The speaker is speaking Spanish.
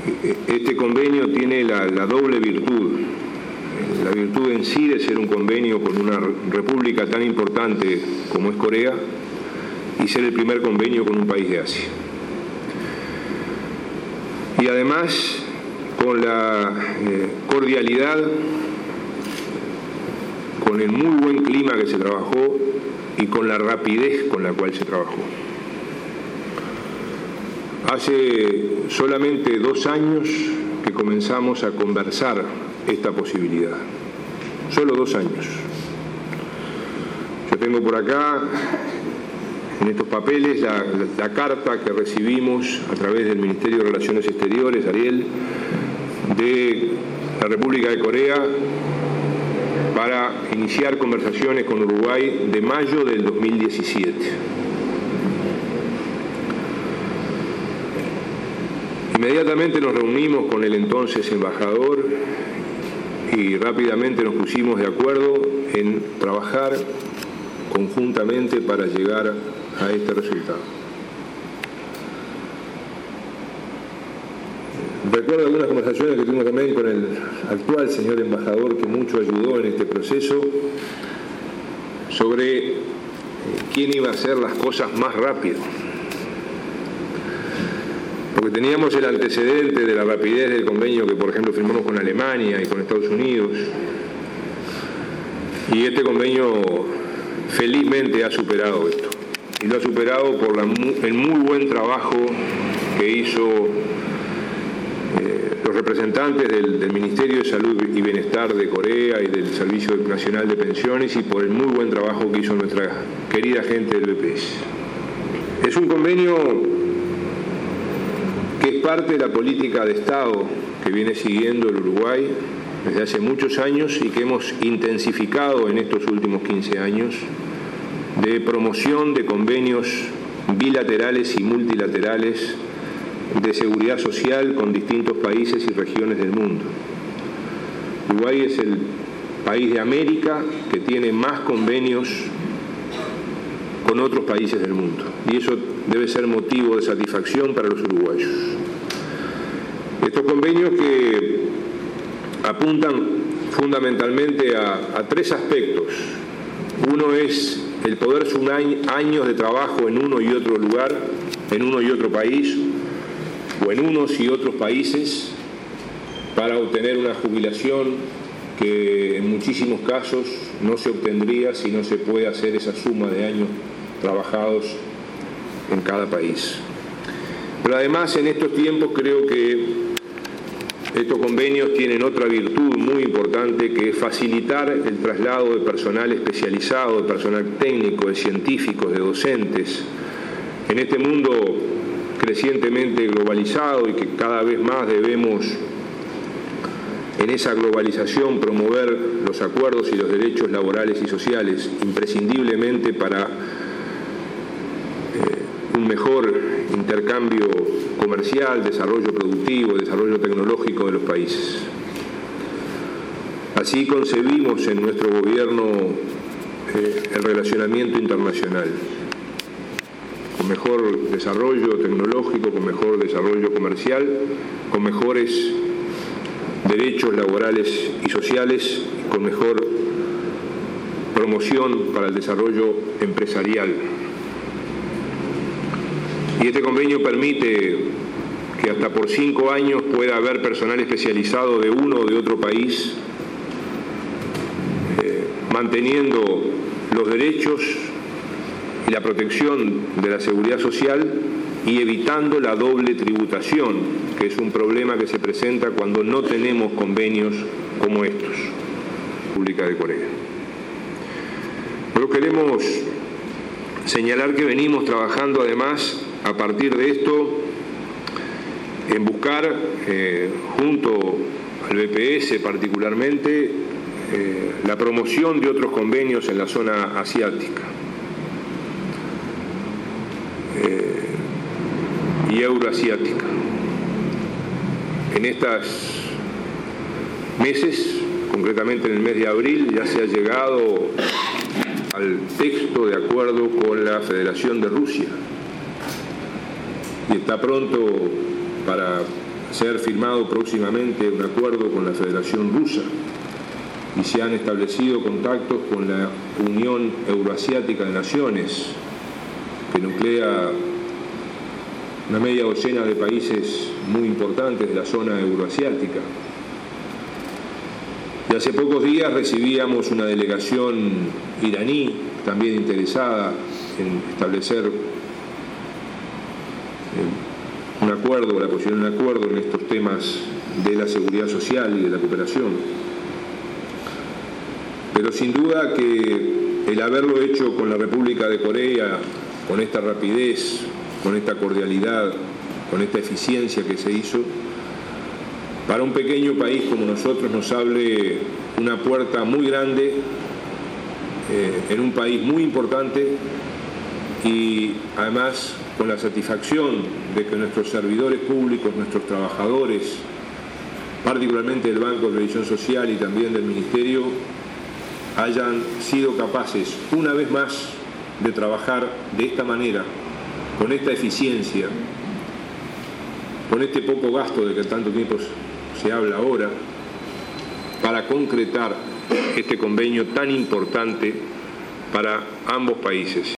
Este convenio tiene la doble virtud. La virtud en sí de ser un convenio con una república tan importante como es Corea y ser el primer convenio con un país de Asia. Y además con la cordialidad, con el muy buen clima que se trabajó y con la rapidez con la cual se trabajó. Hace solamente 2 años que comenzamos a conversar esta posibilidad. Solo 2 años. Yo tengo por acá, en estos papeles, la carta que recibimos a través del Ministerio de Relaciones Exteriores, Ariel, de la República de Corea para iniciar conversaciones con Uruguay de mayo del 2017. Inmediatamente nos reunimos con el entonces embajador y rápidamente nos pusimos de acuerdo en trabajar conjuntamente para llegar a este resultado. Recuerdo algunas conversaciones que tuvimos también con el actual señor embajador que mucho ayudó en este proceso sobre quién iba a hacer las cosas más rápido. Porque teníamos el antecedente de la rapidez del convenio que, por ejemplo, firmamos con Alemania y con Estados Unidos. Y este convenio felizmente ha superado esto. Y lo ha superado por el muy buen trabajo que hizo los representantes del Ministerio de Salud y Bienestar de Corea y del Servicio Nacional de Pensiones y por el muy buen trabajo que hizo nuestra querida gente del BPS. Es un convenio que es parte de la política de Estado que viene siguiendo el Uruguay desde hace muchos años y que hemos intensificado en estos últimos 15 años de promoción de convenios bilaterales y multilaterales de seguridad social con distintos países y regiones del mundo. Uruguay es el país de América que tiene más convenios con otros países del mundo y eso debe ser motivo de satisfacción para los uruguayos. Estos convenios que apuntan fundamentalmente a 3 aspectos. Uno es el poder sumar años de trabajo en uno y otro lugar, en uno y otro país, o en unos y otros países, para obtener una jubilación que en muchísimos casos no se obtendría si no se puede hacer esa suma de años trabajados en cada país. Pero además en estos tiempos creo que estos convenios tienen otra virtud muy importante que es facilitar el traslado de personal especializado, de personal técnico, de científicos, de docentes. En este mundo crecientemente globalizado y que cada vez más debemos en esa globalización promover los acuerdos y los derechos laborales y sociales imprescindiblemente para un mejor intercambio comercial, desarrollo productivo, desarrollo tecnológico de los países. Así concebimos en nuestro gobierno el relacionamiento internacional, con mejor desarrollo tecnológico, con mejor desarrollo comercial, con mejores derechos laborales y sociales, con mejor promoción para el desarrollo empresarial. Y este convenio permite que hasta por 5 años pueda haber personal especializado de uno o de otro país, manteniendo los derechos y la protección de la seguridad social y evitando la doble tributación, que es un problema que se presenta cuando no tenemos convenios como estos, República de Corea. Pero queremos señalar que venimos trabajando además a partir de esto en buscar, junto al BPS particularmente, la promoción de otros convenios en la zona asiática y euroasiática. En estos meses, concretamente en el mes de abril, ya se ha llegado al texto de acuerdo con la Federación de Rusia y está pronto para ser firmado próximamente un acuerdo con la Federación Rusa y se han establecido contactos con la Unión Euroasiática de Naciones, que nuclea una media docena de países muy importantes de la zona euroasiática. Y hace pocos días recibíamos una delegación iraní, también interesada en establecer un acuerdo, la posición de un acuerdo en estos temas de la seguridad social y de la cooperación. Pero sin duda que el haberlo hecho con la República de Corea, con esta rapidez, con esta cordialidad, con esta eficiencia que se hizo, para un pequeño país como nosotros nos abre una puerta muy grande en un país muy importante y además con la satisfacción de que nuestros servidores públicos, nuestros trabajadores, particularmente del Banco de Previsión Social y también del Ministerio, hayan sido capaces una vez más de trabajar de esta manera, con esta eficiencia, con este poco gasto de que tanto tiempo se habla ahora, para concretar este convenio tan importante para ambos países.